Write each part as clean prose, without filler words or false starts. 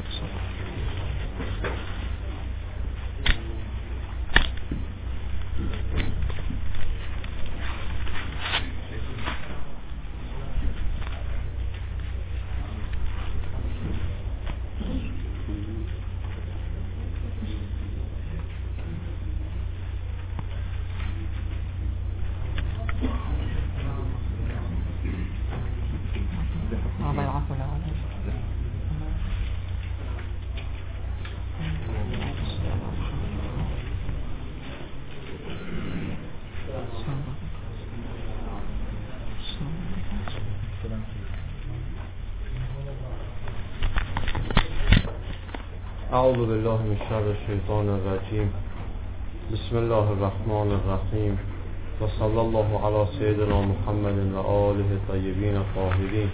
اعوذ بالله من شر الشیطان الرجیم. بسم الله الرحمن الرحیم و صلی الله علی سیدنا محمد و آله الطیبین الطاهرین.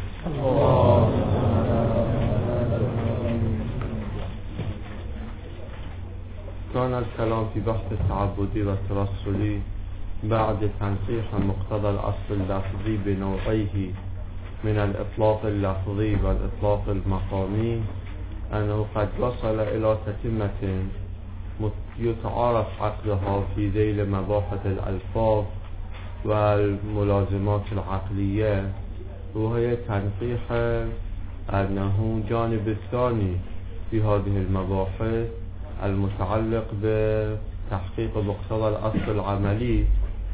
كان الكلام في بحث التعبدي والترسلي بعد تنقيح مقتضى الأصل اللفظي بنوعيه من الإطلاق اللفظي والإطلاق المقامي أنه قد وصل إلى تتمة يتعارف عقدها في ذيل مباحث الألفاظ والملازمات العقلية، وهي تنقيح أنه جانب الثاني في هذه المباحث المتعلق بتحقيق مقتضى الأصل العملي،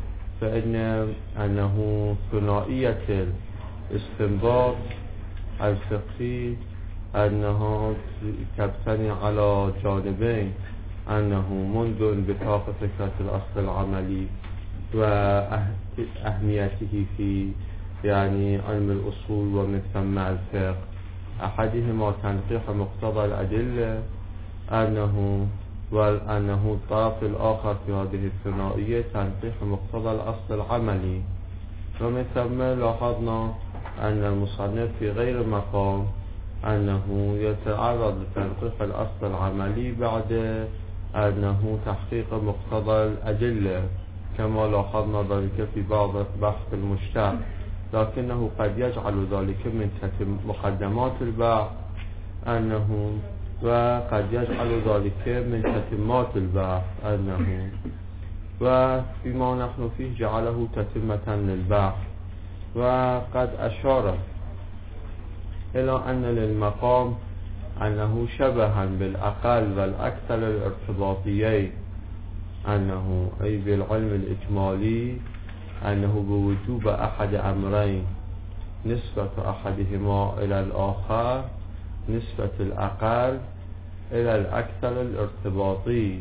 أنه ثنائية الاستنباط الفقهي أنها تبتني على جانبين، أنه منذ بطاقة فكرة الأصل العملي وأهميته في علم الأصول ومن ثم الفقه. أحدهما تنقيح مقتضى الأدلة وأنه الطرف الآخر في هذه الثنائية تنقيح مقتضى الأصل العملي. ومن ثم لاحظنا أن المصنف في غير مقام أنه يتعرض لتنقيح الأصل العملي بعد أنه تحقيق مقتضى الأدلة، كما لاحظنا ذلك في بعض بحث المشتق، لكنه قد يجعل ذلك من مقدمات البحث وقد يجعل ذلك من تتمات البحث وفيما نحن فيه جعله تتمة للبحث. وقد أشار إلى أن للمقام أنه شبها بالأقل والأكثر الارتباطيين، أي بالعلم الإجمالي أنه بوجوب أحد أمرين، نسبة أحدهما إلى الآخر، نسبة الأقل إلى الأكثر الارتباطي،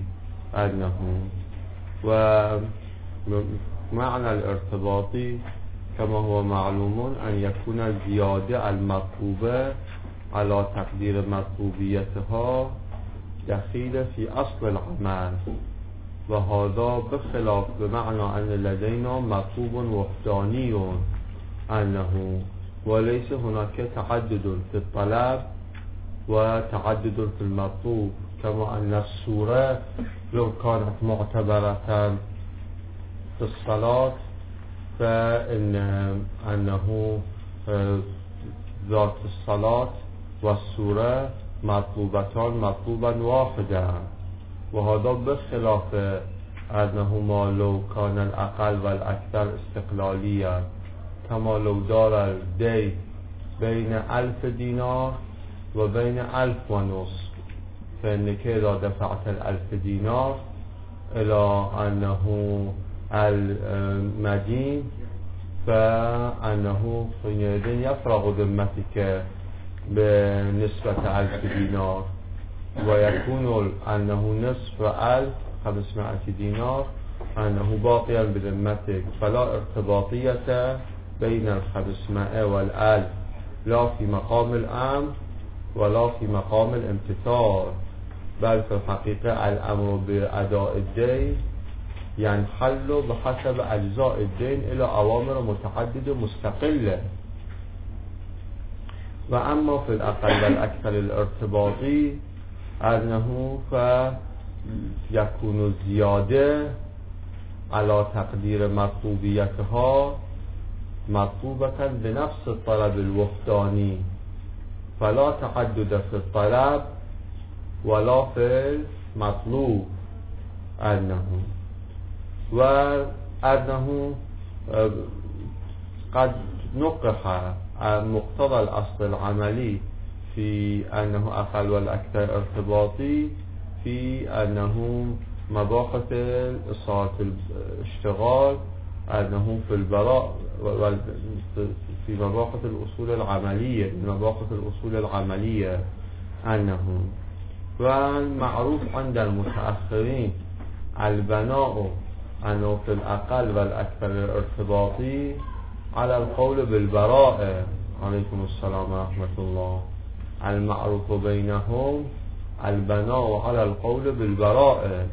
ومعنى الارتباطي كما هو معلوم أن يكون الزيادة المطلوبة على تقدير مطلوبيتها دخيلة في أصل العمل، وهذا بخلاف بمعنى أن لدينا مطلوب وحداني وليس هناك تعدد في الطلب وتعدد في المطلوب، كما أن الصورة لو كانت معتبرة في الصلاة فإنه ذات الصلاة والصورة مطلوبا واحدا، وهذا بخلاف أنهما لو كان الأقل والأكثر استقلاليا، كما لو دار الدين بين 1000 دينار وبين 1500، فإنك إذا دفعت 1000 دينار إلى أنه المدين فأنه حينئذ يفرغ ذمتك بنسبة 1000 دينار، ويكون أنه نصف 1500 دينار أنه باقيا بذمتك، فلا ارتباطية بين 500 وال1000، لا في مقام الأمر ولا في مقام الامتثال، بل في الحقيقة الأمر بأداء الدين ينحل بحسب أجزاء الدين إلى أوامر متعددة مستقلة. وأما في الأقل والأكثر الارتباطي أنه فيكون الزيادة على تقدير مطلوبيتها مطلوبة بنفس الطلب الوحداني، فلا تعدد في الطلب ولا في المطلوب أنه وأنه قد نقح مقتضى الأصل العملي في أنه أقل والأكثر ارتباطي في أنه مباحث إصالة الاشتغال أنه في البراء في مباحث الأصول العملية أنه والمعروف عند المتأخرين البناء أنه في الأقل والأكثر الارتباطي على القول بالبراءة. عليكم السلام ورحمة الله. المعروف بينهم البناء على القول بالبراءة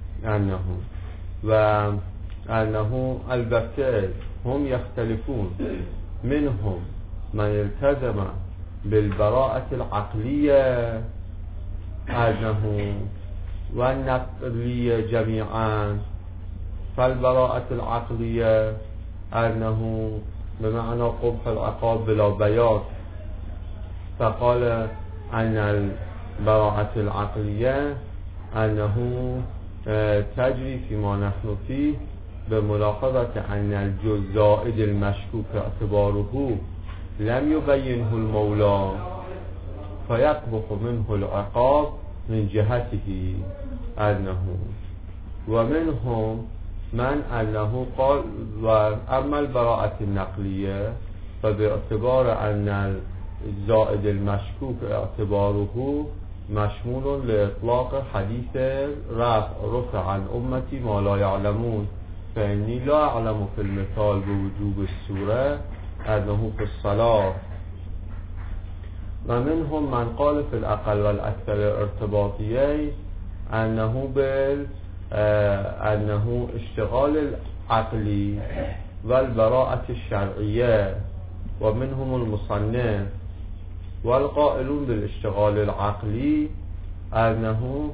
وأنه البتة هم يختلفون، منهم من التزم بالبراءة العقلية والنقلية جميعا. فالبراءة العقلية أنه بمعنى قبح العقاب بلا بيان، فقال أن البراءة العقلية أنه تجري فيما نحن فيه بملاحظة أن الجزء زائد المشكوك اعتباره لم يبينه المولى فيقبح منه العقاب من جهته ومنهم من أنه قال وأما البراءة النقلية فباعتبار أن الزائد المشكوك اعتباره مشمول لإطلاق حديث رفع عن أمتي ما لا يعلمون، فإني لا أعلم في المثال بوجوب السورة أنه في الصلاة. ومنهم من قال في الأقل والأكثر ارتباطيين أنه اشتغال العقلي والبراءة الشرعية. ومنهم المصنف والقائلون بالاشتغال العقلي أنه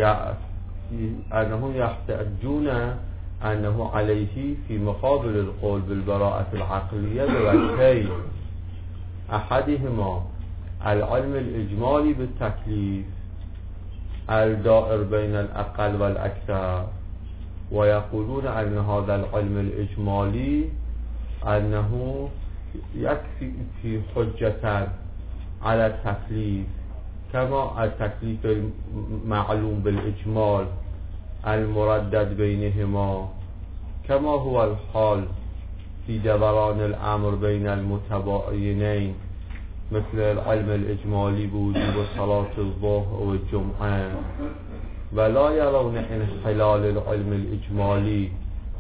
يحتجون أنه عليه في مقابل القول بالبراءة العقلية بوجهين: أحدهما العلم الإجمالي بالتكليف الدائر بين الأقل والأكثر، ويقولون أن هذا العلم الإجمالي أنه يكفي في حجة على التكليف، كما التكليف المعلوم بالإجمال المردد بينهما، كما هو الحال في دوران الأمر بين المتباينين مثل العلم الإجمالي بوجوب صلاة الظهر والجمعة. ولا يرون انحلال العلم الإجمالي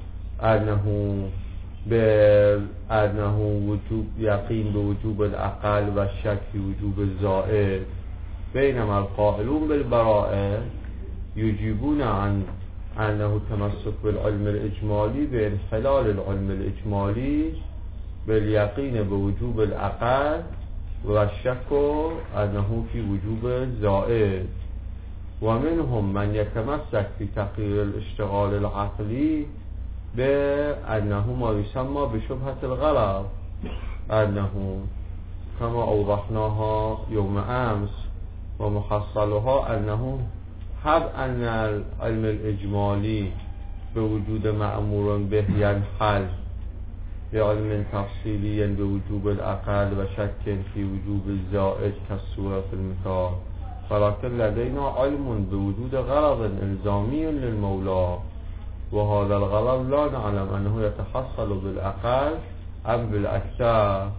أنه وجوب يقين بوجوب الأقل والشك في وجوب الزائد، بينما القائلون بالبراءة يجيبون عن أنه تمسك بالعلم الإجمالي بانحلال العلم الإجمالي باليقين بوجوب الأقل والشك أنه في وجوب الزائد. ومنهم من يتمسك في تقرير الاشتغال العقلي بأنه ما يسمى بشبهة الغرض، أنه كما أوضحناها يوم أمس، ومحصلها أنه حب أن العلم الإجمالي بوجود مأمور به ينحل بعلم تفصيلي بوجوب الأقل وشك في وجوب الزائد كالسورة في المثال، ولكن لدينا علم بوجود غرض إلزامي للمولى، وهذا الغرض لا نعلم أنه يتحصل بالأقل أم بالأكثر.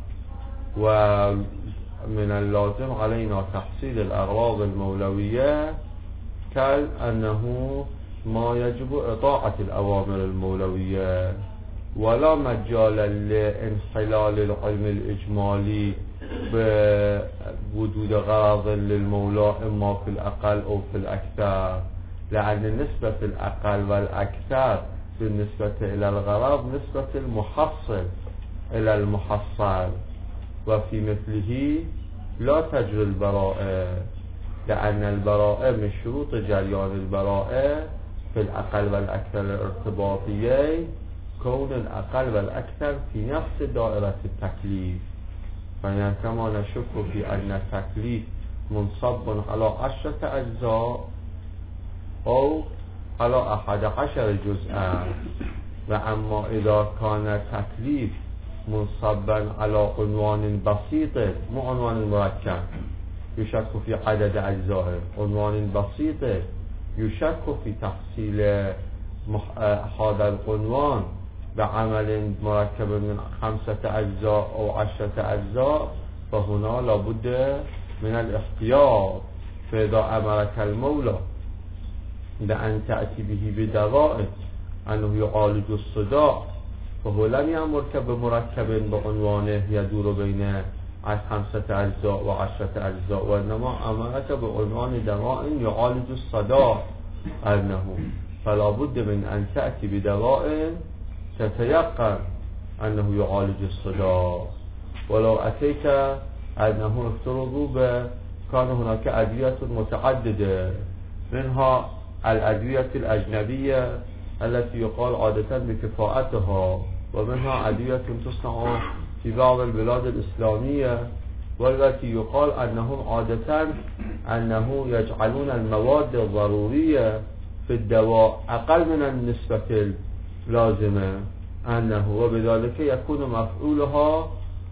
ومن اللازم علينا تحصيل الأغراض المولوية كأنه ما يجب إطاعة الأوامر المولوية، ولا مجال لانحلال العلم الإجمالي بوجود غرض للمولى إما في الأقل أو في الأكثر، لأن نسبة الأقل والأكثر بالنسبة إلى الغرض نسبة المحصل إلى المحصل، وفي مثله لا تجري البراءة، لأن البراءة من شروط جريان البراءة في الأقل والأكثر الارتباطيين كون الأقل والأكثر في نفس دائرة التكليف. فكما نشك في أن التكليف منصب على 10 أجزاء أو على 11 جزءا. وأما إذا كان تكليف منصبا على عنوان بسيط مو عنوان مركب يشك في عدد أجزائه، عنوان بسيط يشك في تحصيل هذا العنوان بعمل مركب من 5 أجزاء أو 10 أجزاء، فهنا لابد من الاحتياط. فإذا أمرك المولى بأن تأتي به بدواء أنه يعالج الصداع، فهو لم يأمرك بمركب بعنوانه يدور بين 5 أجزاء و10 أجزاء، وإنما أمرك بعنوان دواء يعالج الصداع فلا بد من أن تأتي بدواء تتيقن أنه يعالج الصداع. ولو أتيت أنه افترضوا كان هناك أدوية متعددة، منها الأدوية الأجنبية التي يقال عادة بكفاءتها، ومنها أدوية تصنع في بعض البلاد الإسلامية، والتي يقال أنهم عادة أنه يجعلون المواد الضرورية في الدواء أقل من النسبة اللازمة وبذلك يكون مفعولها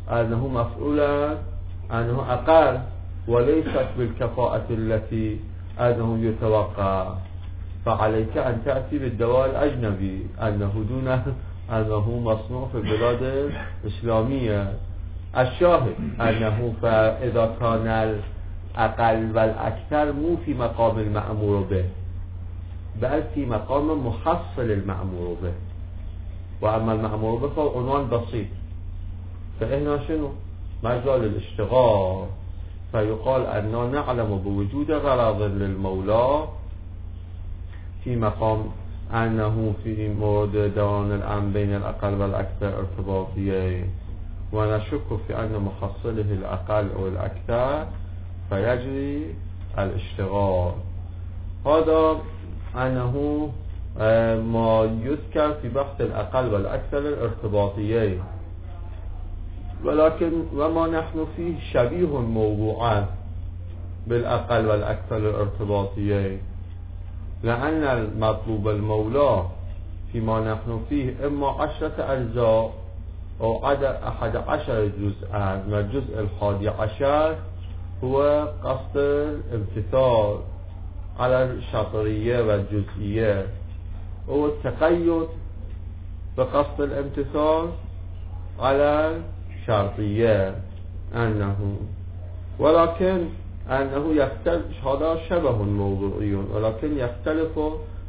أنه أقل وليست بالكفاءة التي أنه يتوقع. فعليك أن تأتي بالدواء الأجنبي أنه مصنوع في البلاد الإسلامية. الشاهد أنه فإذا كان الأقل والأكثر مو في مقام المأمور به، بل في مقام محصل المأمور به. وأما المأمور به فهو عنوان بسيط، فإحنا شنو؟ مجال الاشتغال. فيقال أننا نعلم بوجود غرض للمولى في مقام أنه في مورد دوران الأمر بين الأقل والأكثر ارتباطيين، ونشك في أن محصله الأقل أو الأكثر فيجري الاشتغال. هذا أنه ما يذكر في بحث الأقل والأكثر الارتباطيين، ولكن وما نحن فيه شبيه موضوعا بالأقل والأكثر الارتباطيين، لأن المطلوب المولى فيما نحن فيه إما 10 أجزاء أو 11 جزءا، والجزء 11 هو قصد الامتثال على الشطرية والجزئية، أو التقيد بقصد الامتثال على الشرطية. ولكن أنه يختلف، هذا شبه موضوعي، ولكن يختلف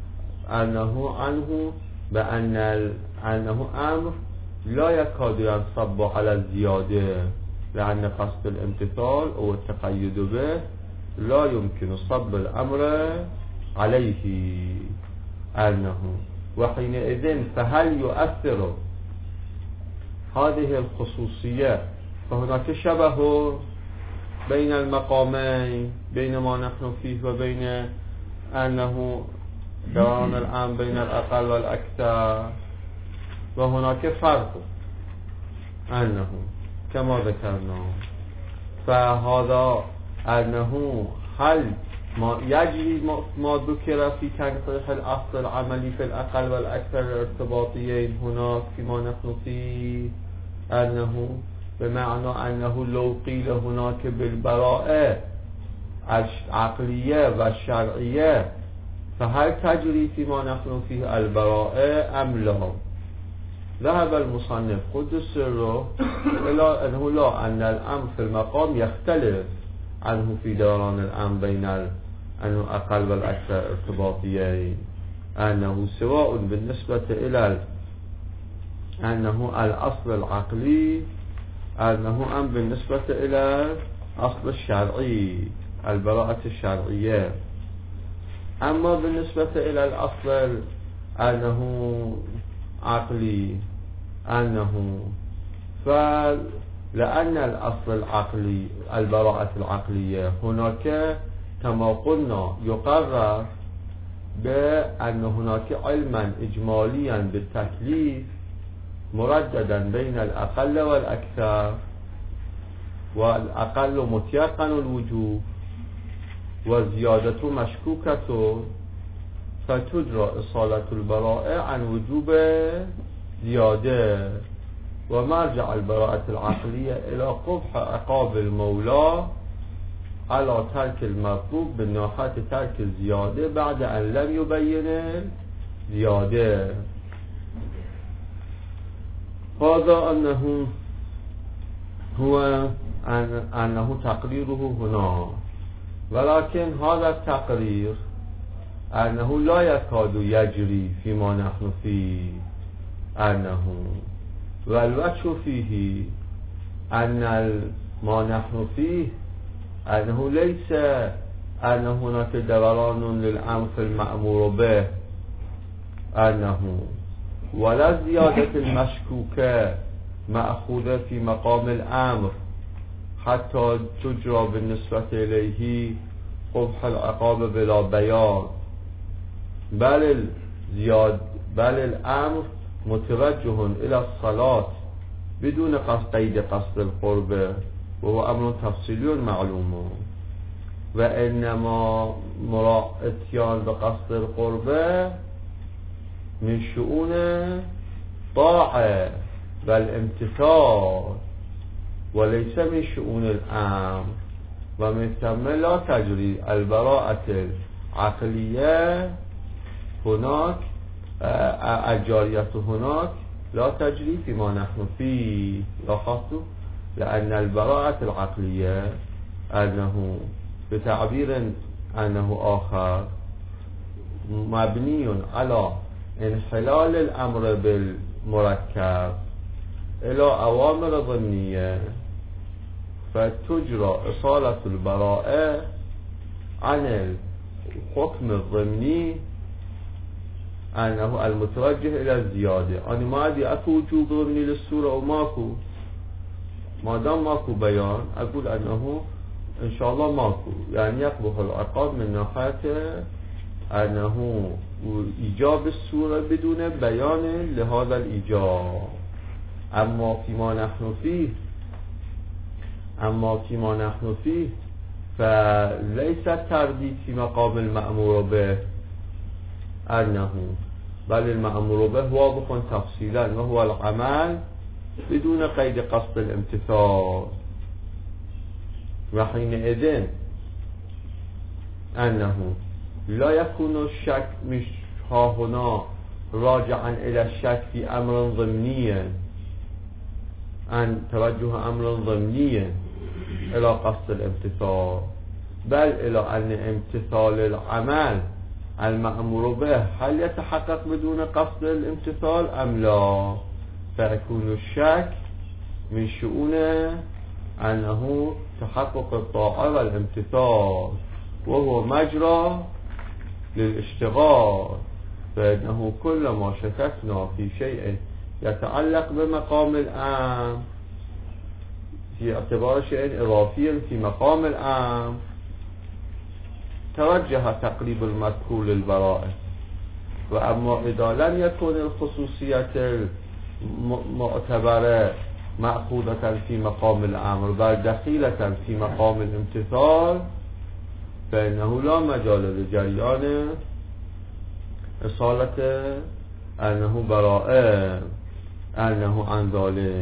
عنه بأنه أمر لا يكاد ينصب على الزيادة، لأن قصد الامتثال أو التقيد به لا يمكن صب الأمر عليه وحينئذ فهل يؤثر هذه الخصوصية؟ فهناك شبه بين المقامين، بين ما نحن فيه وبين أنه دوران الآن بين الأقل والأكثر، وهناك فرق كما ذكرنا. فهذا أنه هل ما يجري ما ذكر في تنقيح الأصل العملي في الأقل والأكثر الارتباطيين هناك فيما نحن فيه، بمعنى أنه لو قيل هناك بالبراءة العقلية والشرعية فهل تجري فيما نحن فيه البراءة أم لا؟ ذهب المصنف قدس سره إلى أنه لا، أن الأمر في المقام يختلف عنه في دوران الأمر بين أنه أقل والأكثر ارتباطيين، أنه سواء بالنسبة إلى أنه الأصل العقلي أم بالنسبة إلى أصل الشرعي البراءة الشرعية. أما بالنسبة إلى الأصل أنه عقلي فلأن الأصل العقلي البراءة العقلية هناك كما قلنا يقرر بأن هناك علما إجماليا بالتكليف مرددا بين الأقل والأكثر، والأقل متيقن الوجوب وزيادة مشكوكة فتجرى إصالة البراءة عن وجوب زيادة. ومرجع البراءة العقلية إلى قبح عقاب المولى على ترك المطلوب من ناحية ترك الزيادة بعد أن لم يبين زيادة. هذا أنه تقريره هنا، ولكن هذا التقرير أنه لا يكاد يجري فيما نحن فيه، والوجه فيه أن ما نحن فيه أنه ليس أن هناك دوران للأمر في المأمور به ولا زيادة المشكوكة مأخوذة في مقام الأمر حتى تجرى بالنسبة إليه قبح العقاب بلا بيان، بل الأمر متوجه إلى الصلاة بدون قيد قصد القرب، وهو أمر تفصيلي معلوم. وإنما اتيان بقصد القرب من شؤون طاعة والامتثال وليس من شؤون الأمر، ومن ثم لا تجري البراءة العقلية هناك، الجارية هناك لا تجري فيما نحن فيه، لاحظتوا؟ لأن البراءة العقلية أنه بتعبير أنه آخر مبني على انحلال الأمر بالمركب إلى أوامر ضمنية، فتجرى إصالة البراءة عن الحكم الضمني أنه المتوجه إلى الزيادة. أنا ما أدري أكو وجوب ضمني للسورة أو ماكو، ما دام ماكو بيان أقول أنه إن شاء الله ماكو، يعني يقبح العقاب من ناحية أنه إيجاب السورة بدون بيان لهذا الإيجاب. أما فيما نحن فيه فليس الترديد في مقام المأمور به بل المأمور به واضح تفصيلا، وهو العمل بدون قيد قصد الامتثال. وحينئذ أنه لا يكون الشك مش هنا راجعا إلى الشك في أمر ضمني، أن توجه أمر ضمني إلى قصد الامتثال، بل إلى أن امتثال العمل المأمور به هل يتحقق بدون قصد الامتثال أم لا، فيكون الشك من شؤون أنه تحقق الطاعة والامتثال، وهو مجرى للاشتغال. فإنه كل ما شككنا في شيء يتعلق بمقام الأمر في اعتبار شيء إضافي في مقام الأمر توجه تقريب المذكور للبراءة. وأما إذا لم يكن الخصوصية المعتبرة مأخوذة في مقام الأمر بل دخيلة في مقام الامتثال، فإنه لا مجال لجريان إصالة أنه براءة عن ذلك.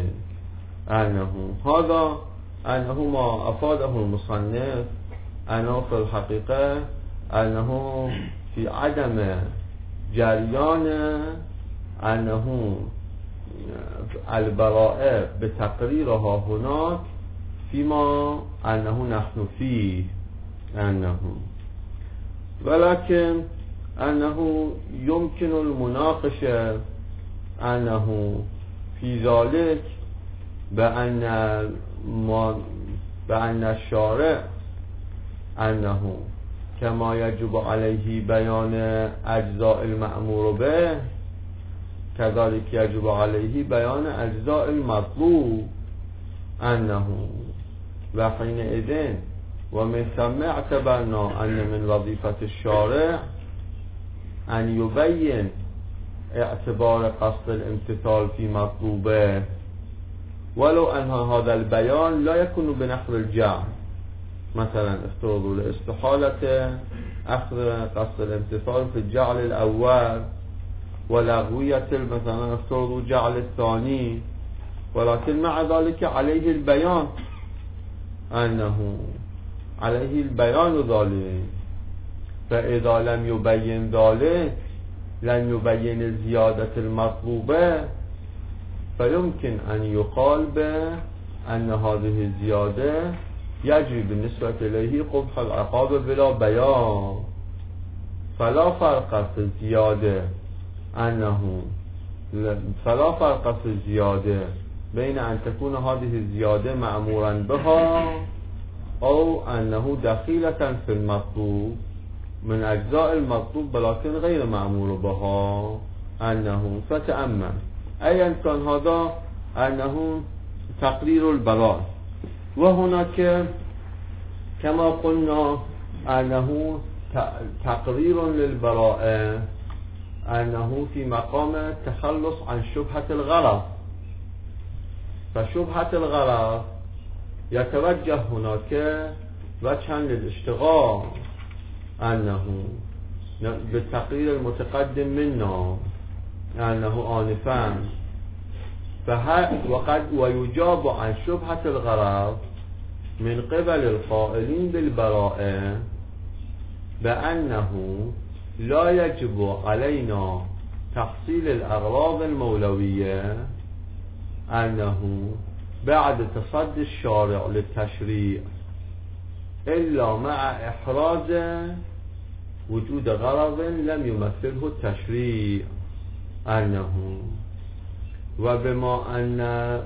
هذا أنه ما أفاده المصنف أنه في الحقيقة أنه في عدم جريان أنه البراءة بتقريرها هناك فيما أنه نحن فيه، ولكن أنه يمكن المناقشة أنه في ذلك بأن الشارع أنه كما يجب عليه بيان أجزاء المأمور به كذلك يجب عليه بيان أجزاء المطلوب وحينئذ ومن ثم اعتبرنا أن من وظيفة الشارع أن يبين اعتبار قصد الامتثال في مطلوبه، ولو أن هذا البيان لا يكون بنحو الجعل، مثلا افترضوا لاستحالة أخذ قصد الامتثال في الجعل الأول، ولغوية مثلا افترضوا جعل الثاني، ولكن مع ذلك عليه البيان، أنه عليه البيان ذلك. فإذا لم يبين ذلك، لم يبين الزيادة المطلوبة، فيمكن أن يقال بأن هذه الزيادة يجري بالنسبة إليه قبح العقاب بلا بيان. فلا فرق في الزيادة فلا فرق في الزيادة بين أن تكون هذه الزيادة مأمورا بها أو أنه دخيلة في المطلوب من أجزاء المطلوب ولكن غير مأمور بها. أنه فتأمل أيا كان هذا أنه تقرير البراء، وهناك كما قلنا أنه تقرير للبراءة أنه في مقام التخلص عن شبهة الغرض. فشبهة الغرض يتوجه هناك وجها للاشتغال، أنه بالتقرير المتقدم منا أنه آنفا ويجاب عن شبهة الغرض من قبل القائلين بالبراءة بأنه لا يجب علينا تحصيل الأغراض المولوية، أنه بعد تصدي الشارع للتشريع إلا مع إحراز وجود غرض لم يمثله التشريع، أنه وبما أنه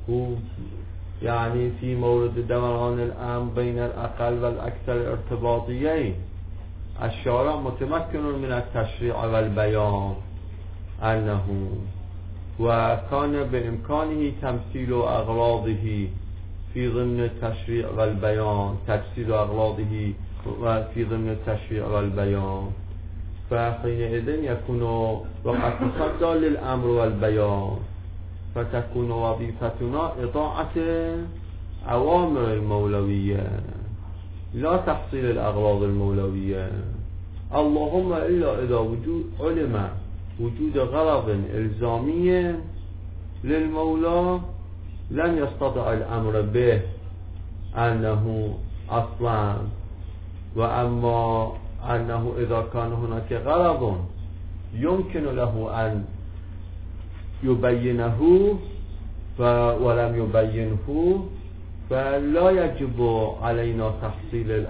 يعني في مورد دوران الأمر بين الأقل والأكثر ارتباطيين الشارع متمكن من التشريع والبيان، أنه وكان بإمكانه تمثيل أغراضه في ضمن التشريع والبيان، تجسيد أغراضه في ضمن التشريع والبيان، فحينئذ يكون وقد تصدى للأمر والبيان، فتكون وظيفتنا إطاعة أوامر المولوية لا تحصيل الأغراض المولوية. اللهم إلا إذا علم وجود غرض إلزامي للمولى لم يستطع الأمر به أنه أصلا، وأما أنه إذا كان هناك غرض يمكن له أن يبينه ولم يبينه، فلا يجب علينا تحصيل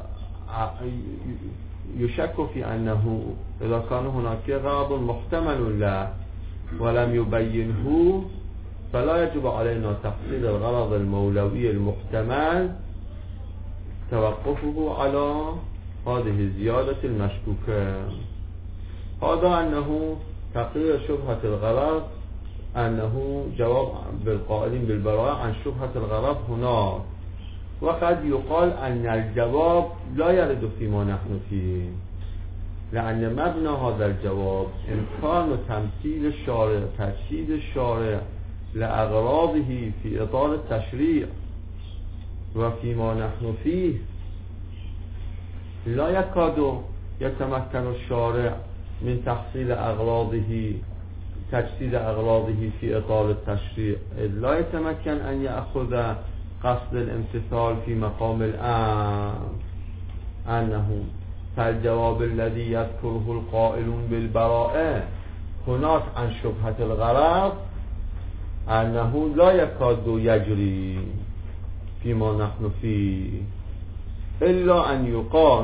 يشك في أنه إذا كان هناك غرض محتمل له ولم يبينه فلا يجب علينا تحصيل الغرض المولوي المحتمل، توقفه على هذه الزيادة المشكوكة. هذا أنه تقرير شبهة الغرض، أنه جواب بالقائلين بالبراءة عن شبهة الغرض هناك. وقد يقال أن الجواب لا يرد فيما نحن فيه، لأن مبنى هذا الجواب إمكان تمثيل الشارع، تجسيد الشارع لأغراضه في إطار التشريع، وفيما نحن فيه لا يكاد يتمكن الشارع من تحصيل أغراضه، تجسيد أغراضه في إطار التشريع، إذ لا يتمكن أن يأخذ قصد الامتثال في مقام الأمر. أنه فالجواب الذي يذكره القائلون بالبراءة هناك عن شبهة الغرض أنه لا يكاد يجري فيما نحن فيه، إلا أن يقال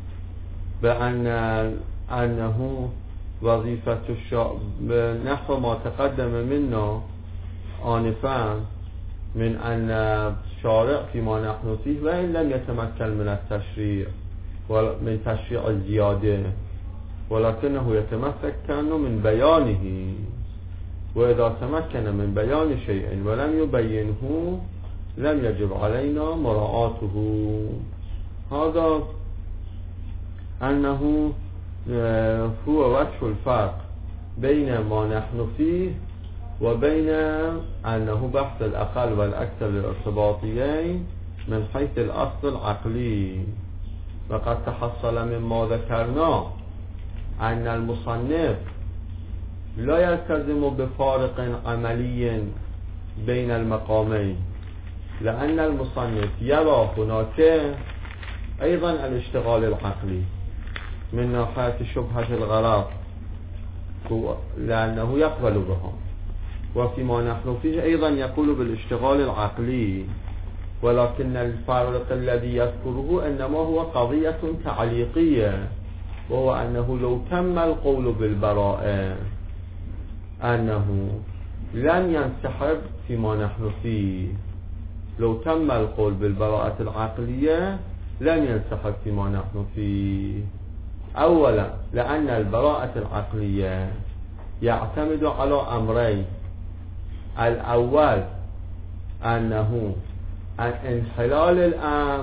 أنه وظيفة نحو ما تقدم منا آنفا من أن الشارع فيما نحن فيه وإن لم يتمكن من التشريع من تشريع الزيادة، ولكنه يتمكن من بيانه، وإذا تمكن من بيان شيء ولم يبينه لم يجب علينا مراعاته. هذا أنه هو وجه الفرق بين ما نحن فيه وبين أنه بحث الأقل والأكثر الارتباطيين من حيث الأصل العقلي. وقد تحصل مما ذكرنا أن المصنف لا يلتزم بفارق عملي بين المقامين، لأن المصنف يرى هناك أيضا الاشتغال العقلي من ناحية شبهة الغرض لأنه يقبل بها، وفيما نحن فيه أيضا يقول بالاشتغال العقلي، ولكن الفارق الذي يذكره إنما هو قضية تعليقية، وهو أنه لو تم القول بالبراءة أنه لن ينسحب فيما نحن فيه. لو تم القول بالبراءة العقلية لن ينسحب فيما نحن فيه. أولا لأن البراءة العقلية يعتمد على أمرين: الأول أنه انحلال الأمر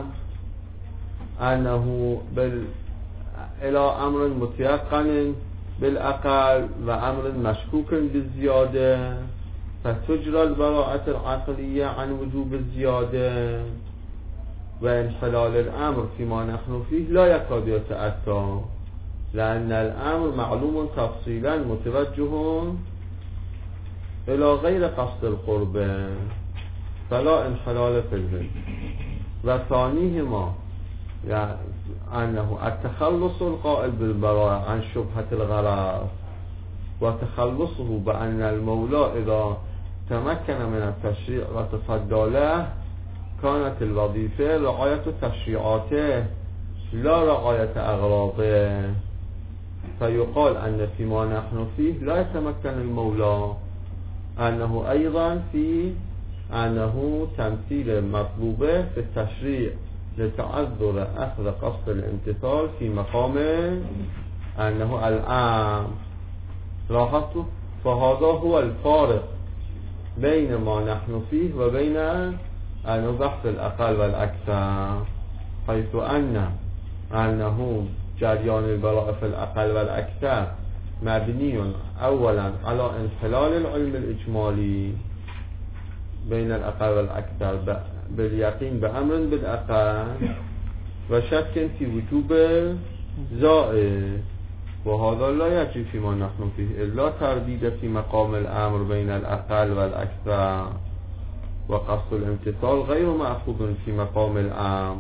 أنه إلى أمر متيقن بالأقل وأمر مشكوك بالزيادة، فتجرى البراءة العقلية عن وجوب الزيادة، وانحلال الأمر فيما نحن فيه لا يكاد يتأتى، لأن الأمر معلوم تفصيلا متوجه إلى غير قصد القربة، فلا انحلال في الذهن. وثانيهما يعني أنه التخلص القائل بالبراءة عن شبهة الغرض وتخلصه بأن المولى إذا تمكن من التشريع وتصدى له كانت الوظيفة رعاية تشريعاته لا رعاية أغراضه، فيقال أن فيما نحن فيه لا يتمكن المولى، أنه أيضا في أنه تمثيل مطلوبة في التشريع لتعذر أخذ قصد الامتثال في مقام أنه الآن لاحظتوا. فهذا هو الفارق بين ما نحن فيه وبين أنه بحث الأقل والأكثر، حيث أنه جريان البراءة في الأقل والأكثر مبني أولا على انحلال العلم الإجمالي بين الأقل والأكثر باليقين بأمر بالأقل وشك في وجوب زائد، وهذا لا يجري فيما نحن فيه إلا ترديد في مقام الأمر بين الأقل والأكثر، وقصد الامتثال غير مأخوذ في مقام الأمر.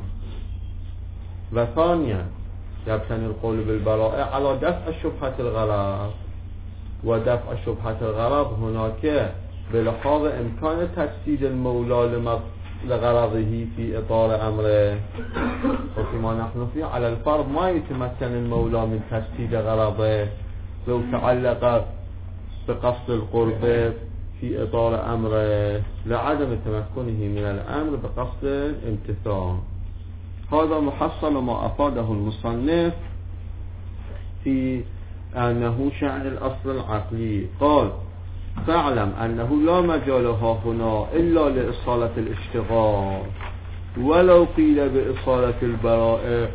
وثانيا يبتني القول بالبراءة على دفع شبهة الغرض، ودفع شبهة الغرض هناك بلحاظ إمكان تجسيد المولى لغرضه في إطار أمره، وفيما نحن فيه على الفرض ما يتمكن المولى من تجسيد غرضه لو تعلق بقصد القرب في إطار أمره لعدم تمكنه من الأمر بقصد الامتثال. هذا محصل ما أفاده المصنف في أنه شأن الأصل العقلي. قال: فاعلم أنه لا مجال ها هنا إلا لإصالة الاشتغال، ولو قيل بإصالة البراءة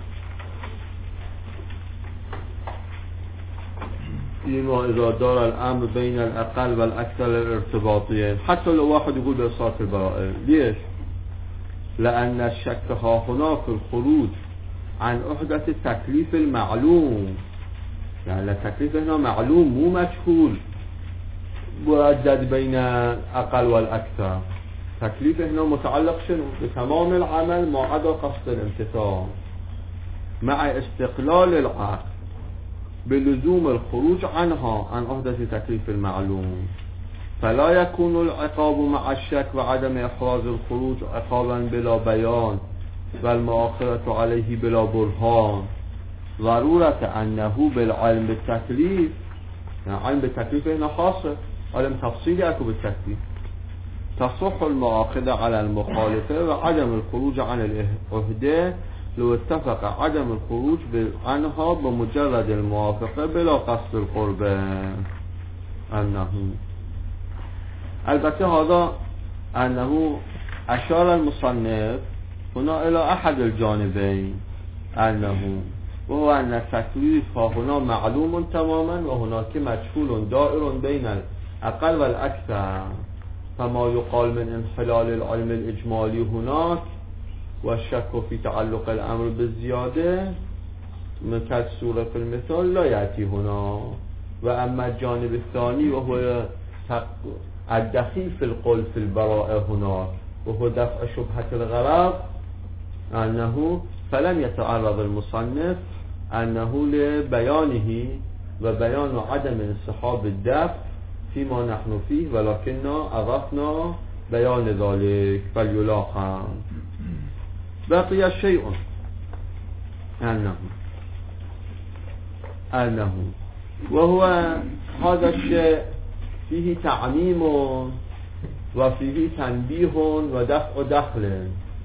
فيما إذا دار الأمر بين الأقل والأكثر الارتباطيين. حتى لو واحد يقول بإصالة البراءة، ليش؟ لأن الشك ها هنا في الخروج عن أحدة التكليف المعلوم، يعني التكليف هنا معلوم مو مجهول مردد بين الأقل والأكثر. تكليف هنا متعلق شنو؟ بتمام العمل ما عدا قصد الامتثال، مع استقلال العقل بلزوم الخروج عنها عن أحدة تكليف المعلوم، فلا يكون العقاب مع الشك وعدم إحراز الخروج عقابا بلا بيان والمؤاخذة عليه بلا برهان، ضرورة أنه بالعلم بالتكليف، يعني علم بالتكليف هنا خاصة، علم تفصيلي أكو بالتكليف، تصح المؤاخذة على المخالفة وعدم الخروج عن العهدة لو اتفق عدم الخروج عنها بمجرد الموافقة بلا قصد القربة. أنه البته هذا أنه أشار المصنف هنا إلى أحد الجانبين، أنه وهو أن التكليف هنا معلوم تماما وهناك مجهول دائر بين الأقل والأكثر، فما يقال من انحلال العلم الإجمالي هناك والشك في تعلق الأمر بالزيادة كالصورة في المثال لا يأتي هنا. وأما الجانب الثاني وهو الدخيل في القول في البراءة هنا وهو دفع شبهة الغرض، أنه فلم يتعرض المصنف أنه لبيانه وبيان عدم انسحاب الدفع فيما نحن فيه، ولكننا أضفنا بيان ذلك فليلاحظ. بقي شيء أنه وهو هذا الشيء فيه تعميم وفيه تنبيه ودفع دخل،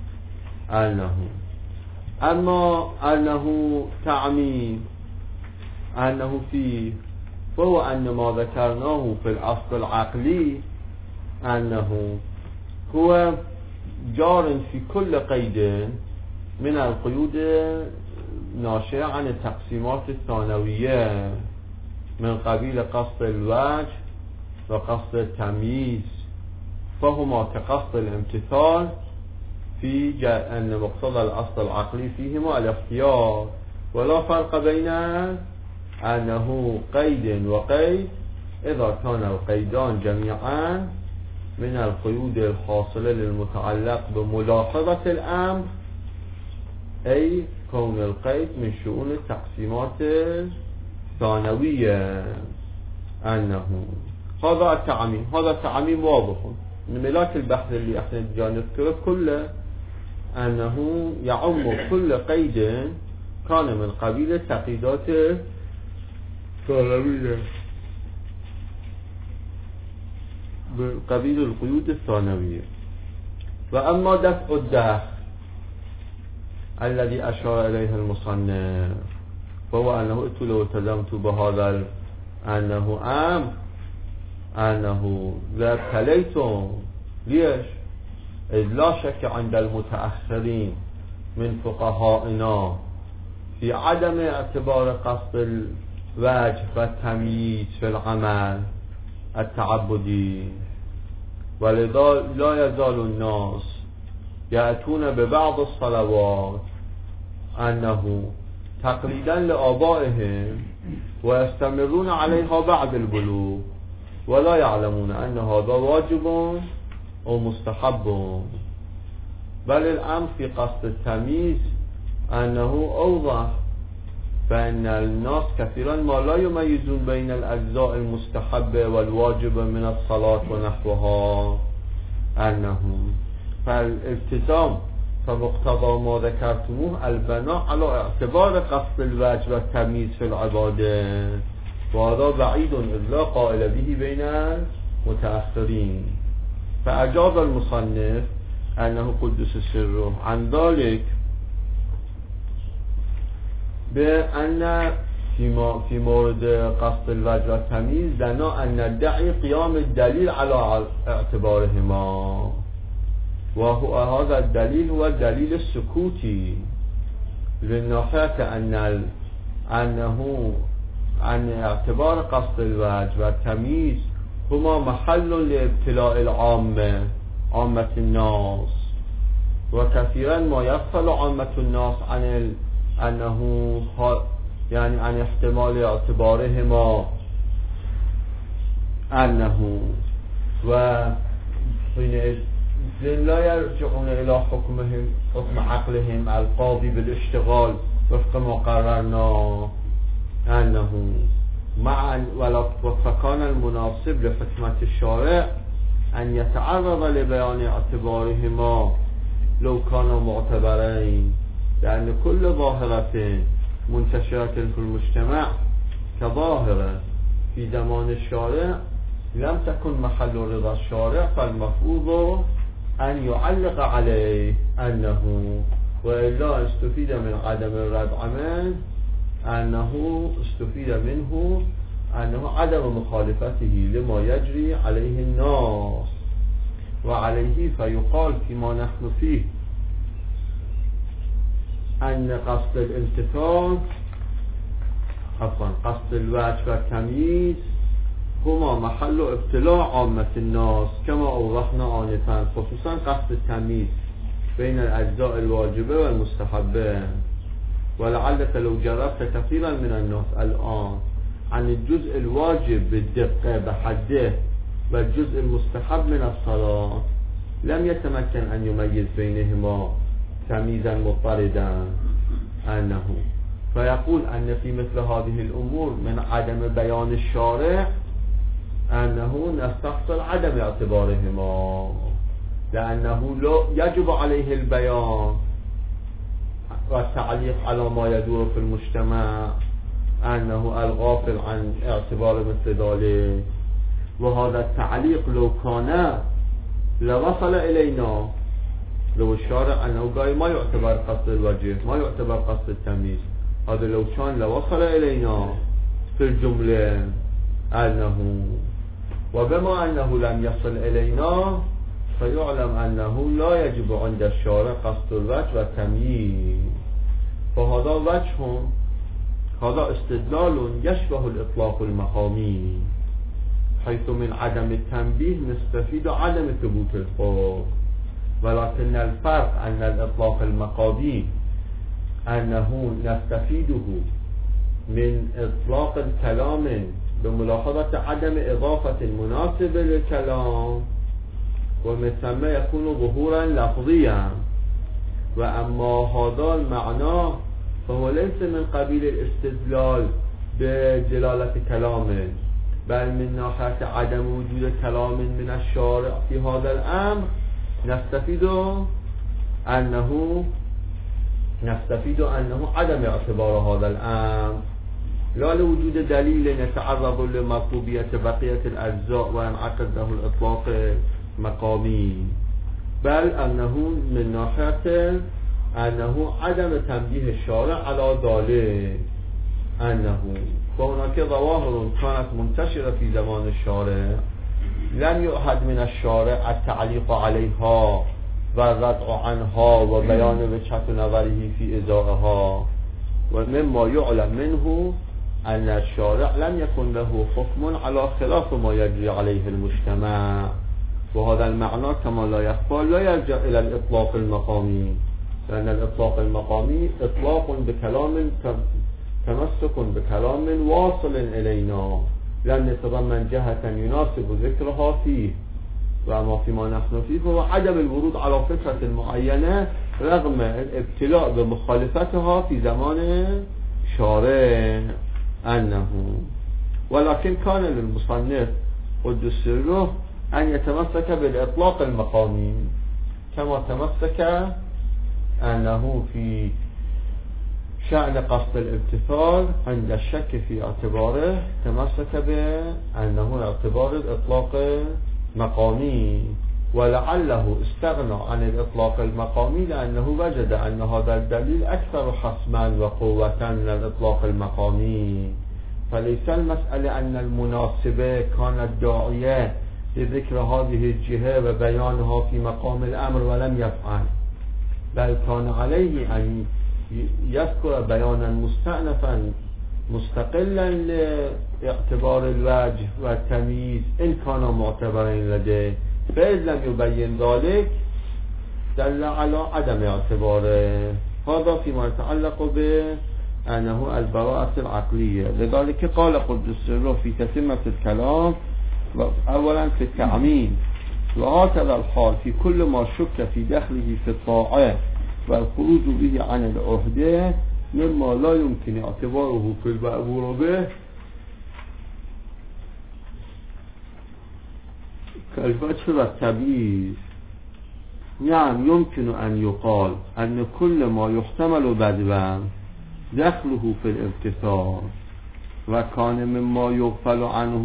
أما أنه تعميم أنه فيه، وهو أن ما ذكرناه في الأصل العقلي أنه هو جار في كل قيد من القيود ناشئة عن التقسيمات الثانوية من قبيل قصد الوجه وقصد التمييز، فهما كقصد الامتثال في أن مقتضى الأصل العقلي فيهما الاختيار، ولا فرق بين أنه قيد وقيد إذا كان القيدان جميعا من القيود الحاصلة للمتعلق بملاحظة الأمر، أي كون القيد من شؤون التقسيمات الثانوية. هذا التعميم واضح من ملاك البحث اللي احنا جاي نذكره كله، أنه يعم كل قيد كان من قبيل التقييدات الثانوية، بقبيل القيود الثانوية. وأما دفع الدخل الذي أشار إليه المصنف فهو أنه لو التزمت بهذا أنه لا ابتليتم. ليش؟ إذ لا شك عند المتأخرين من فقهائنا في عدم اعتبار قصد الوجه والتمييز في العمل التعبدي، ولذا لا يزال الناس يأتون ببعض الصلوات أنه تقليدا لآبائهم ويستمرون عليها بعد البلوغ، ولا يعلمون أن هذا واجب أو مستحب، بل الأمر في قصد التمييز أنه أوضح، فإن الناس كثيرا ما لا يميزون بين الأجزاء المستحبة والواجب من الصلاة ونحوها. فالالتزام فمقتضى ما ذكرتموه البناء على اعتبار قصد الوجه والتمييز في العبادة، وهذا بعيد إذ لا قائل به بين المتأخرين. فأجاب المصنف أنه قدس سره عن ذلك بأن في مورد قصد الوجه والتمييز لنا أن ندعي قيام الدليل على اعتبارهما، وهو هذا الدليل هو الدليل السكوتي للناحية أن اعتبار قصد الوجه والتمييز هما محل لابتلاء عامة الناس، وكثيرا ما يغفل عامة الناس عن عن احتمال اعتبارهما وحينئذ لا يرجعون إلى حكم عقلهم القاضي بالاشتغال وفق ما قررنا فكان المناسب لحكمة الشارع أن يتعرض لبيان اعتبارهما لو كانوا معتبرين، لأن كل ظاهرة منتشرة في المجتمع كظاهرة في زمان الشارع لم تكن محل رضا الشارع، فالمفروض أن يعلق عليه وإلا استفيد من عدم الردع منه استفيد منه عدم مخالفته لما يجري عليه الناس، وعليه فيقال فيما نحن فيه أن قصد الامتثال قصد الوجه والتمييز هما محل ابتلاء عامة الناس كما أوضحنا آنفا، خصوصا قصد التمييز بين الأجزاء الواجبة والمستحبة. ولعلك لو جربت كثيرا من الناس الآن عن الجزء الواجب بالدقة بحده والجزء المستحب من الصلاة لم يتمكن أن يميز بينهما تمييزا مضطردا فيقول أن في مثل هذه الأمور من عدم بيان الشارع أنه نستحصل عدم اعتبارهما، لأنه يجب عليه البيان والتعليق على ما يدور في المجتمع، أنه الغافل عن اعتبار مثل ذلك. وهذا التعليق لو كان لوصل إلينا، لو الشارع أنه قال ما يعتبر قصد الوجه، ما يعتبر قصد التمييز، هذا لو كان لوصل إلينا في الجملة وبما أنه لم يصل إلينا فيعلم أنه لا يجب عند الشارع قصد الوجه والتمييز. فهذا وجه، هذا استدلال يشبه الإطلاق المقامي، حيث من عدم التنبيه نستفيد عدم ثبوت الحكم، ولكن الفرق أن الإطلاق المقامي أنه نستفيده من إطلاق الكلام بملاحظة عدم إضافة مناسبة للكلام، ومن ثم يكون ظهورا لفظيا. وأما هذا المعنى فهو ليس من قبيل الاستدلال بدلالة كلام، بل من ناحية عدم وجود كلام من الشارع في هذا الأمر نستفيد أنه عدم اعتبار هذا الأمر، لا لوجود دليل يتعرض لمطلوبية بقية الأجزاء وينعقد له الإطلاق مقامي، بل أنه من ناحية أنه عدم تنبيه الشارع على ذلك، فهناك ظواهر كانت منتشرة في زمان الشارع لم يعهد من الشارع التعليق عليها والردع عنها وبيان وجهة نظره في إزائها، ومما يعلم منه أن الشارع لم يكن له حكم على خلاف ما يجري عليه المجتمع. وهذا المعنى كما لا يخفى لا يرجع إلى الإطلاق المقامي، لأن الإطلاق المقامي إطلاق بكلام تمسك بكلام واصل إلينا لم يتضمن جهة يناسب ذكرها فيه، وما فيما نحن فيه هو عدم الورود على فكرة معينة رغم الابتلاء بمخالفتها في زمان شارع ولكن كان للمصنف قدس سره أن يتمسك بالإطلاق المقامي، كما تمسك أنه في شأن قصد الامتثال عند الشك في اعتباره تمسك بأنه اعتبار الإطلاق مقامي، ولعله استغنى عن الإطلاق المقامي لأنه وجد أن هذا الدليل أكثر حسما وقوة من الإطلاق المقامي. فليس المسألة أن المناسبة كانت داعية لذكر هذه الجهة وبيانها في مقام الأمر ولم يفعل، بل كان عليه أن يذكر بيانا مستأنفا مستقلا لاعتبار الوجه والتمييز إن كان معتبرين لديه، فإذ لم يبين ذلك دل على عدم اعتباره. هذا فيما يتعلق بأنه البراءة العقلية. لذلك قال قدس سره في تتمة الكلام أولا في التعميم: وهكذا الحال في كل ما شك في دخله في الطاعة والخروج به عن العهدة مما لا يمكن اعتباره في المأمور به كالفتح والتبييز. نعم يمكن أن يقال أن كل ما يحتمل بدوا دخله في الامتثال وكان مما يغفل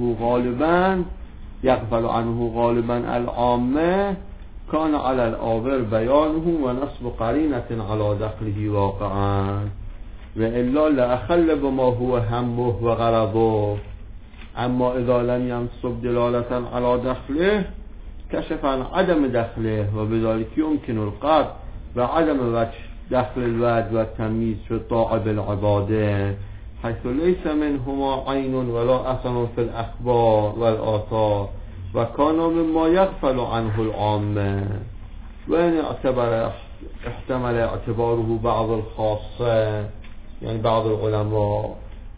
عنه غالبا العامة كان على الآور بيانه ونصب قرينة على دخله واقعا، وإلا لأخل بما هو همه وغرضه. أما إذا لم ينصب دلالة على دخله كشف عن عدم دخله، وبذلك يمكن القطع بعدم وجه دخل الوجه والتمييز في الطاعة بالعبادة، حيث ليس منهما عين ولا أثر في الأخبار والآثار، وكان مما يغفل عنه العامة. وإن احتمل اعتباره بعض الخاصة يعني بعض العلماء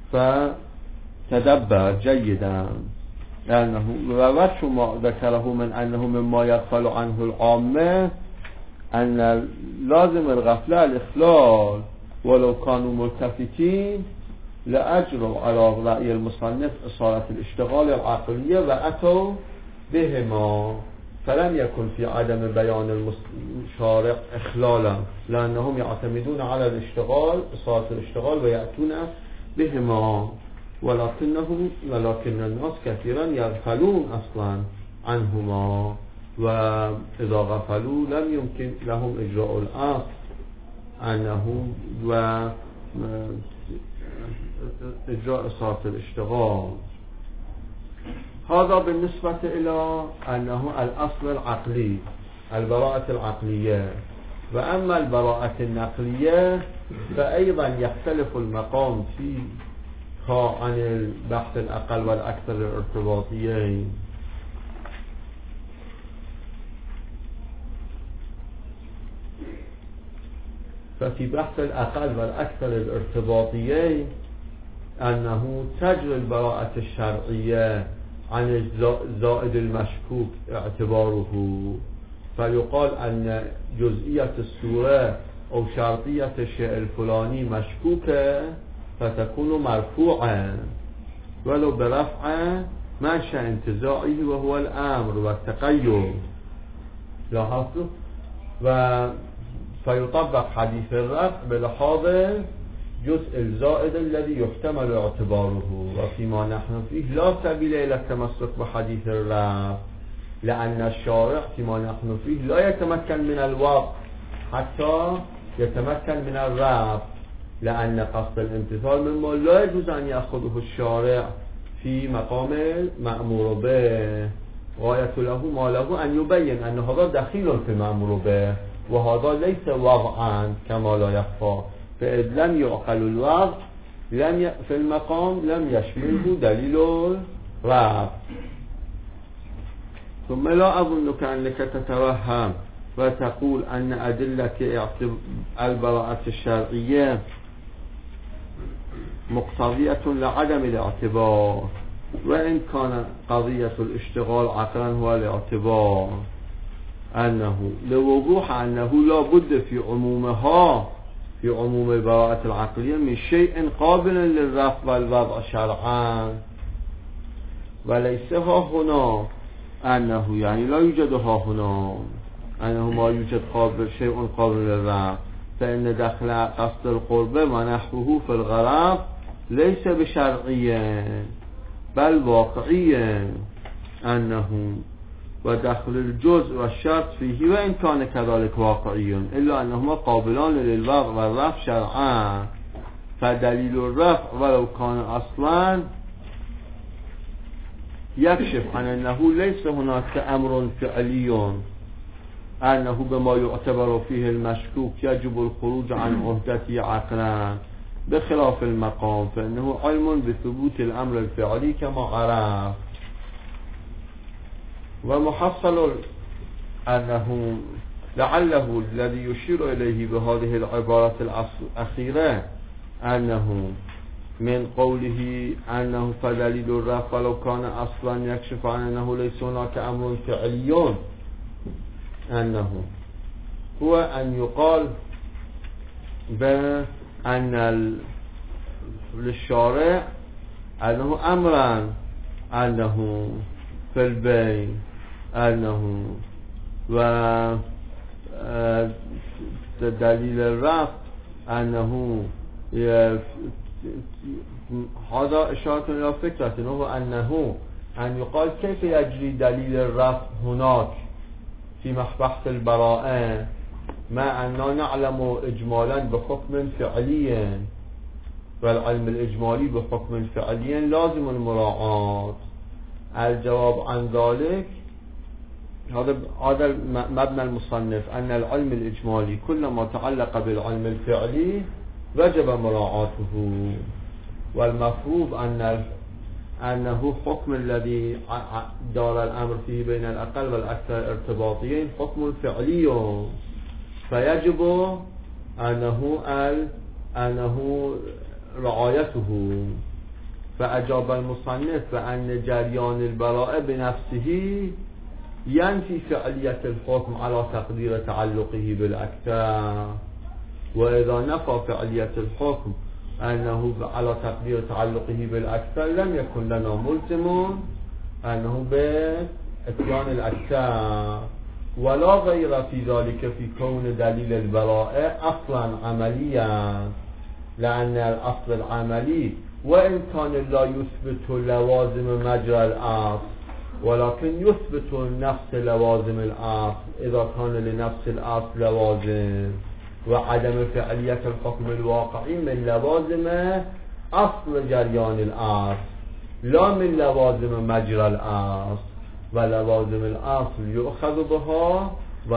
فتدبر جيدا لأنه ووجه ما ذكره من أنه مما يغفل عنه العامة أن لازم الغفلة الإخلال ولو كانوا ملتفتين لأجروا على رأي المصنف إصالة الاشتغال العقلية وأتوا بهما فلم يكن في عدم بيان الشارع إخلالا لأنهم يعتمدون على الاشتغال إصالة الاشتغال ويأتون بهما ولكن الناس كثيرا يغفلون أصلا عنهما وإذا غفلوا لم يمكن لهم إجراء الأصل أنه إجراء إصالة الاشتغال. هذا بالنسبة إلى أنه الأصل العقلي البراءة العقلية. وأما البراءة النقلية فأيضا يختلف المقام فيها عن البحث الأقل والأكثر الارتباطيين. ففي بحث الأقل والأكثر الارتباطيين أنه تجري البراءة الشرعية عن الزائد المشكوك اعتباره فيقال أن جزئية السورة أو شرطية الشيء الفلاني مشكوكة فتكون مرفوعة ولو برفع منشأ انتزاعه وهو الأمر والتقيد. لاحظتوا؟ فيطبق حديث الرفع بلحاظ جزء الزائد الذي يحتمل اعتباره. وفيما نحن فيه لا سبيل إلى التمسك بحديث الرفع لأن الشارع فيما نحن فيه لا يتمكن من الوقف حتى يتمكن من الرفع لأن قصد الامتثال مما لا يجوز أن يأخذه الشارع في مقام مأمور به غاية له ما له أن يبين أن هذا دخيل في المأمور به وهذا ليس وضعا كما لا يخفى فإذ لم يعقل الوضع في المقام لم يشمله دليل الرفع. ثم لا أظنك أنك تتوهم وتقول أن أدلة البراءة الشرعية مقتضية لعدم الاعتبار وإن كان قضية الاشتغال عقلا هو الاعتبار أنه لوضوح أنه لا بد في عمومها في عموم البراءة العقلية من شيء قابل للرفع والوضع شرعا وليس ها هنا أنه يعني لا يوجد ها هنا أنه ما يوجد شيء قابل للرفع فإن دخل قصد القربة ونحوه في الغرض ليس بشرعيا بل واقعيا أنه ودخل الجزء والشرط فيه وإن كان كذلك واقعي إلا أنهما قابلان للوضع والرفع شرعا فدليل الرفع ولو كان أصلا يكشف عن أنه ليس هناك أمر فعلي أنه بما يعتبر فيه المشكوك يجب الخروج عن عهدته عقلا بخلاف المقام فإنه علم بثبوت الأمر الفعلي كما عرف. ومحصل أنه لعله الذي يشير إليه بهذه العبارة الأخيرة أنه من قوله أنه فدليل الرفع ولو كان أصلا يكشف عن أنه ليس هناك أمر فعلي أنه هو أن يقال بأن للشارع أنه أمرا أنه في البين أنه و دليل الرفع أنه هذا إشارة إلى فكرة أنه أن يقال كيف يجري دليل الرفع هناك في بحث البراءة ما أننا نعلم إجمالا بحكم فعلي والعلم الإجمالي بحكم فعلي لازم المراعاة. الجواب عن ذلك هذا مبنى المصنف أن العلم الإجمالي كلما تعلق بالعلم الفعلي وجب مراعاته والمفروض أنه حكم الذي دار الأمر فيه بين الأقل والأكثر ارتباطيين حكم فعلي، فيجب أنه رعايته. فأجاب المصنف بأن جريان البراءة بنفسه ينفي فعلية الحكم على تقدير تعلقه بالأكثر، وإذا نفى فعلية الحكم أنه على تقدير تعلقه بالأكثر لم يكن لنا ملزم أنه بإتيان الأكثر، ولا غير في ذلك في كون دليل البراءة أصلا عمليا، لأن الأصل العملي وإن كان لا يثبت لوازم مجرى الأصل ولكن يثبت نفس لوازم الأصل إذا كان لنفس الأصل لوازم، وعدم فعلية الحكم الواقعي من لوازم أصل جريان الأصل لا من لوازم مجرى الأصل، ولوازم الأصل يؤخذ بها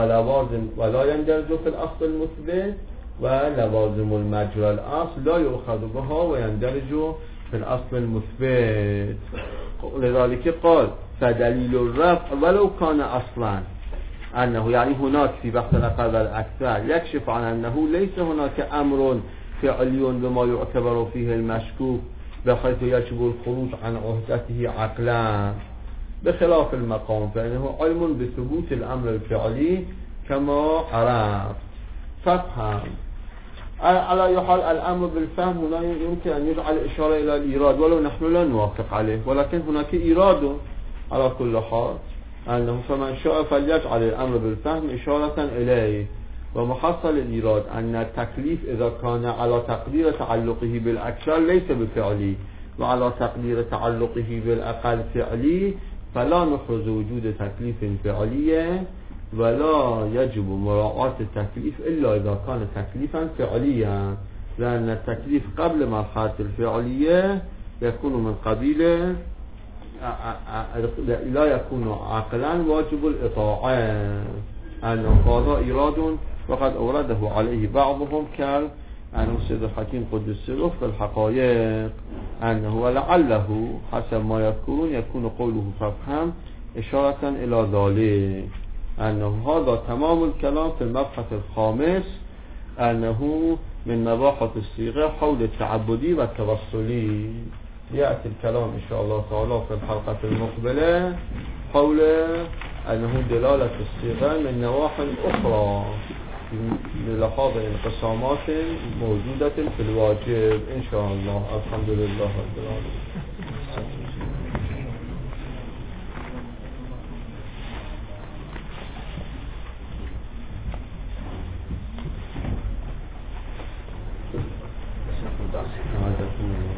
ولا يندرج في الأصل المثبت، ولوازم المجرى الأصل لا يؤخذ بها ويندرج في الأصل المثبت. لذلك قال فدليل الرفع ولو كان أصلا أنه يعني هناك في بحث الأقل والأكثر يكشف عن أنه ليس هناك أمر فعلي بما يعتبر فيه المشكوك بحيث يجب الخروج عن عهدته عقلا، بخلاف المقام فإنه علم بثبوت الأمر الفعلي كما عرف. فافهم على أي حال الأمر بالفهم هنا يمكن أن يجعل إشارة إلى الإيراد ولو نحن لا نوافق عليه، ولكن هناك إيراد على كل حال أنه فمن شاء فليجعل الأمر بالفهم إشارة إليه. ومحصل الإيراد أن التكليف إذا كان على تقدير تعلقه بالأكثر ليس بفعلي وعلى تقدير تعلقه بالأقل فعلي، فلا نحرز وجود تكليف فعلي ولا يجب مراعاة التكليف إلا إذا كان تكليفا فعليا، لأن التكليف قبل مرحلة الفعلية يكون من قبيل لا يكون عقلا واجب الإطاعة، أنه هذا إيراد وقد أورده عليه بعضهم أنه سيد الحكيم قدس سره في الحقائق أنه ولعله حسب ما يذكرون يكون قوله فافهم إشارة إلى ذلك، أنه هذا تمام الكلام في المبحث الخامس أنه من مباحث الصيغة حول التعبدي والتوسلي. يأتي الكلام إن شاء الله تعالى في الحلقة المقبلة حول أنه دلالة الصيغة من نواحي أخرى للحاظ انقسامات موجودة في الواجب إن شاء الله. الحمد لله رب العالمين. هذا